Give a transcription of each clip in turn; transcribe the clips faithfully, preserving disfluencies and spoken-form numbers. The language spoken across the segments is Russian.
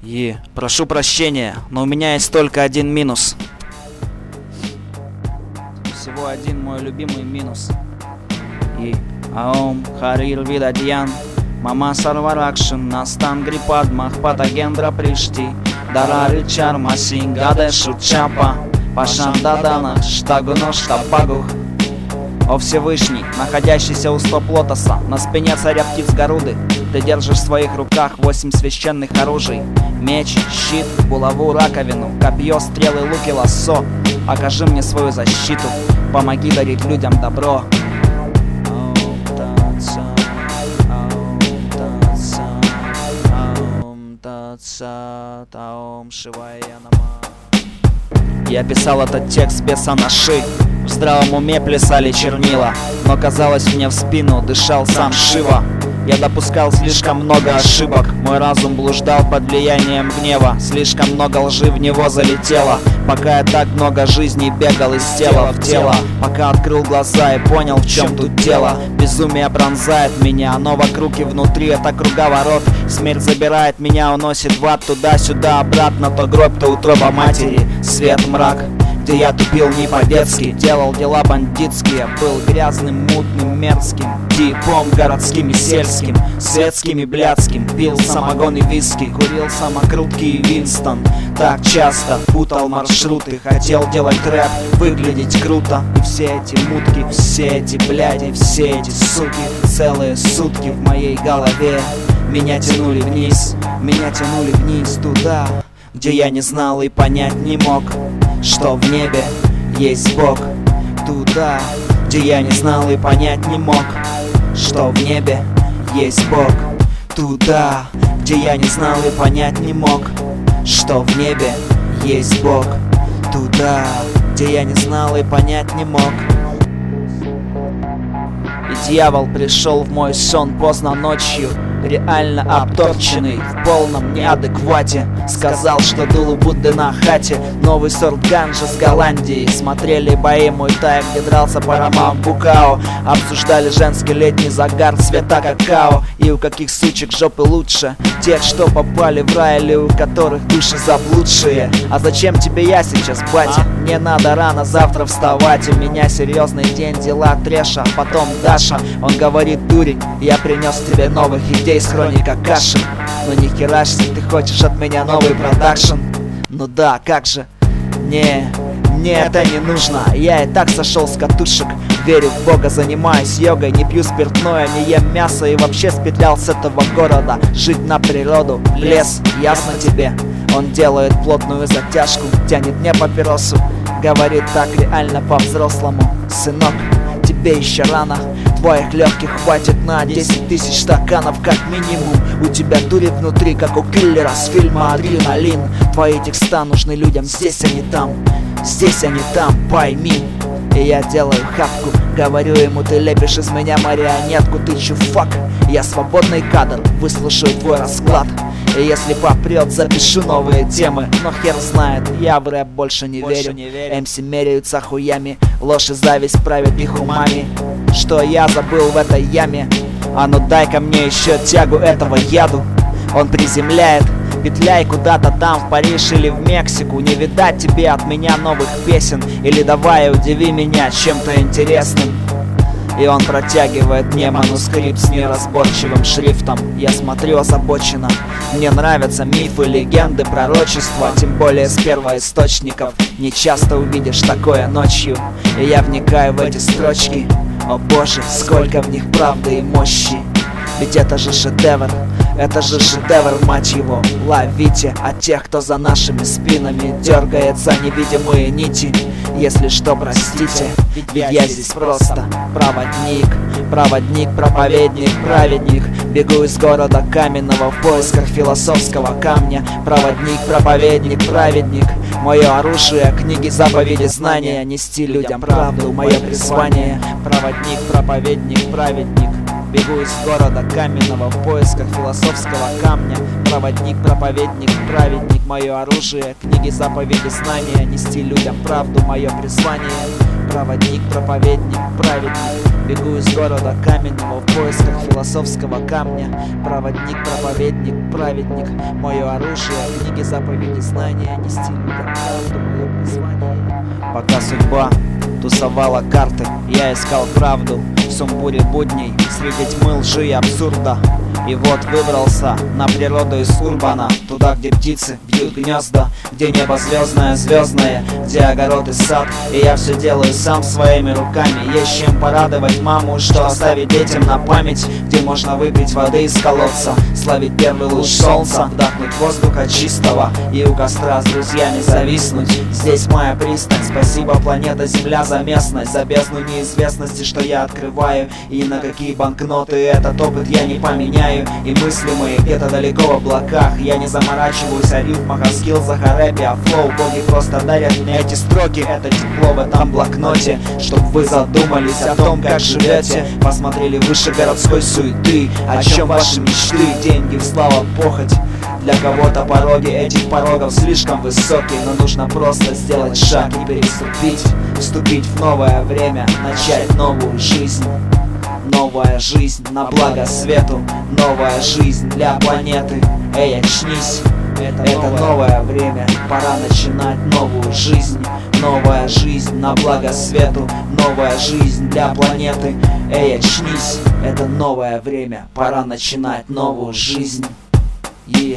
И прошу прощения, но у меня есть только один минус. Всего один мой любимый минус. И аум харир видадьян, мама сарваракшин, настан грипадмах патагендра пришти, дарары чарма сингаде шучапа, пашандадана штагуно штабагух. О Всевышний, находящийся у стоп лотоса, на спине царя птиц Горуды, ты держишь в своих руках восемь священных оружий: меч, щит, булаву, раковину, копье, стрелы, лук и лассо. Окажи мне свою защиту, помоги дарить людям добро. Я писал этот текст без анаши, в здравом уме плясали чернила, но казалось, мне в спину дышал сам Шива. Я допускал слишком много ошибок, мой разум блуждал под влиянием гнева, слишком много лжи в него залетело, пока я так много жизней бегал из тела в тело, пока открыл глаза и понял, в чем тут дело. Безумие пронзает меня, но вокруг и внутри это круговорот. Смерть забирает меня, уносит в ад, туда-сюда, обратно, то гроб, то утроба матери. Свет, мрак, где я тупил не по-детски, делал дела бандитские, был грязным, мутным, мерзким, типом городским и сельским, светским и блядским, пил самогон и виски, курил самокрутки и Винстон. Так часто путал маршруты, хотел делать рэп, выглядеть круто. И все эти мутки, все эти бляди, все эти суки, целые сутки в моей голове меня тянули вниз, меня тянули вниз туда, где я не знал и понять не мог, что в небе есть Бог. Туда, где я не знал и понять не мог, что в небе есть Бог. Туда, где я не знал и понять не мог, что в небе есть Бог. Туда, где я не знал и понять не мог. И дьявол пришел в мой сон поздно ночью, реально обторченный, в полном неадеквате. Сказал, что дул у Будды на хате новый сорт ганжи с Голландии. Смотрели бои Муай-Тай, где дрался Парамаунт Букао. Обсуждали женский летний загар цвета какао. И у каких сучек жопы лучше, тех, что попали в рай, или у которых души заблудшие. А зачем тебе я сейчас, батя? Мне надо рано завтра вставать, у меня серьезный день, дела трэша, потом Даша. Он говорит: дурень, я принес тебе новых идей с хроника каши. Но ни херашься, ты хочешь от меня новый продакшн? Ну да, как же? Не, мне это не нужно, я и так сошел с катушек. Верю в Бога, занимаюсь йогой, не пью спиртное, не ем мясо и вообще спетлял с этого города. Жить на природу, лес, ясно тебе? Он делает плотную затяжку, тянет мне папиросу, говорит так реально по-взрослому: сынок, тебе еще рано, твоих легких хватит на десять тысяч стаканов как минимум. У тебя дури внутри, как у киллера с фильма «Адреналин». Твои текста нужны людям здесь, а не там, здесь, а не там, пойми. И я делаю хапку, говорю ему: ты лепишь из меня марионетку, ты чуфак. Я свободный кадр, выслушаю твой расклад. И если попрет, запишу новые темы. Но хер знает, я в рэп больше не больше верю. верю эм си меряются хуями, ложь и зависть правят их умами. Что я забыл в этой яме? А ну дай-ка мне еще тягу этого яду. Он приземляет, петляй куда-то там, в Париж или в Мексику. Не видать тебе от меня новых песен, или давай удиви меня чем-то интересным. И он протягивает мне манускрипт с неразборчивым шрифтом. Я смотрю озабоченно. Мне нравятся мифы, легенды, пророчества, тем более с первоисточников. Не часто увидишь такое ночью. И я вникаю в эти строчки. О боже, сколько в них правды и мощи. Ведь это же шедевр, это же шедевр, мать его. Ловите от тех, кто за нашими спинами дергается невидимые нити. Если что, простите, ведь я здесь просто проводник, проводник, проповедник, праведник. Бегу из города каменного в поисках философского камня. Проводник, проповедник, праведник. Мое оружие, книги, заповеди, знания. Нести людям правду, мое призвание. Проводник, проповедник, праведник. Бегу из города каменного в поисках философского камня. Проводник, проповедник, праведник. Мое оружие, книги, заповеди, знания. Нести людям правду, мое призвание. Проводник, проповедник, праведник. Бегу из города каменного в поисках философского камня. Проводник, проповедник, праведник. Мое оружие, книги, заповеди, знания. Нести людям правду, мое призвание. Пока судьба тусовала карты, я искал правду в сумбуре будней, среди тьмы, лжи и абсурда. И вот выбрался на природу из урбана, туда, где птицы бьют гнезда, где небо звездное, звездное, где огород и сад. И я все делаю сам своими руками. Есть чем порадовать маму, что оставить детям на память, где можно выпить воды из колодца, словить первый луч солнца, вдохнуть воздуха чистого и у костра с друзьями зависнуть. Здесь моя пристань, спасибо, планета Земля, за местность, за бездну неизвестности, что я открываю. И на какие банкноты этот опыт я не поменяю. И мысли мои где-то далеко в облаках. Я не заморачиваюсь о рифмах, о скиллзах, о рэпе, о флоу. Боги просто дарят мне эти строки, это тепло в этом блокноте, чтоб вы задумались о том, как живете, посмотрели выше городской суеты. О чем ваши мечты? Деньги, слава, похоть. Для кого-то пороги этих порогов слишком высокие, но нужно просто сделать шаг и переступить, вступить в новое время, начать новую жизнь. Новая жизнь на благо свету, новая жизнь для планеты. Эй, очнись, это, это новое время, пора начинать новую жизнь. Новая жизнь на благо свету, новая жизнь для планеты. Эй, очнись, это новое время, пора начинать новую жизнь. И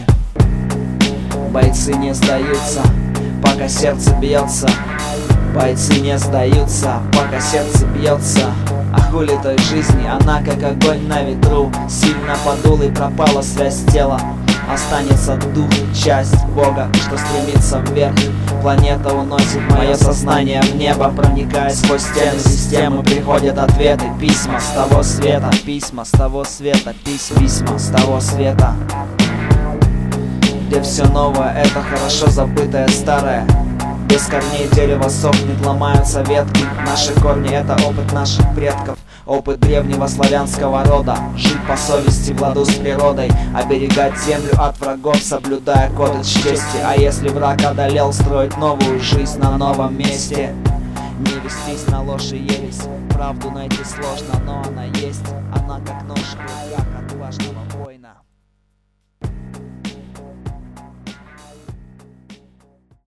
бойцы не сдаются, пока сердце бьется. Бойцы не сдаются, пока сердце бьется. А хули той жизни, она как огонь на ветру. Сильно подул и пропала связь тела. Останется дух, часть Бога, что стремится вверх. Планета уносит мое сознание в небо, проникая сквозь стены системы. Приходят ответы, письма с того света. Письма с того света, письма, письма с того света. Где все новое, это хорошо забытое старое. Без корней дерево сохнет, ломаются ветки. Наши корни — это опыт наших предков, опыт древнего славянского рода. Жить по совести в ладу с природой, оберегать землю от врагов, соблюдая кодекс чести. А если враг одолел, строить новую жизнь на новом месте. Не вестись на ложь и ересь, правду найти сложно, но она есть. Она как нож в руках отважного.